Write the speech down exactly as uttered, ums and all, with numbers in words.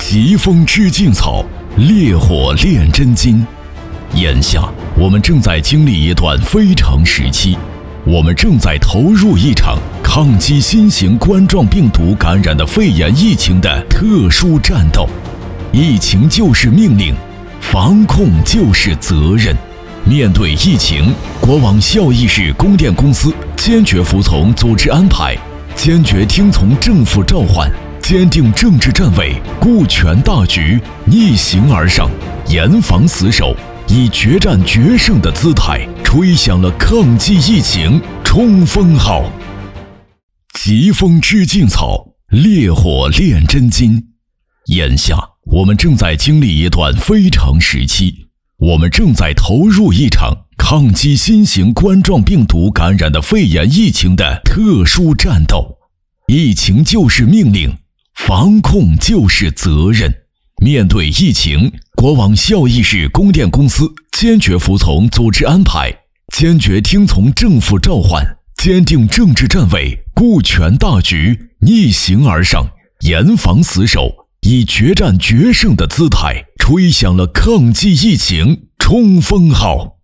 疾风知劲草，烈火炼真金。眼下，我们正在经历一段非常时期，我们正在投入一场抗击新型冠状病毒感染的肺炎疫情的特殊战斗。疫情就是命令，防控就是责任。面对疫情，国网效益市供电公司坚决服从组织安排，坚决听从政府召唤，坚定政治站位，顾全大局，逆行而上，严防死守，以决战决胜的姿态吹响了抗击疫情冲锋号。疾风知劲草，烈火炼真金。眼下，我们正在经历一段非常时期，我们正在投入一场抗击新型冠状病毒感染的肺炎疫情的特殊战斗。疫情就是命令，防控就是责任。面对疫情，国网效益市供电公司坚决服从组织安排，坚决听从政府召唤，坚定政治站位，顾全大局，逆行而上，严防死守，以决战决胜的姿态吹响了抗击疫情冲锋号。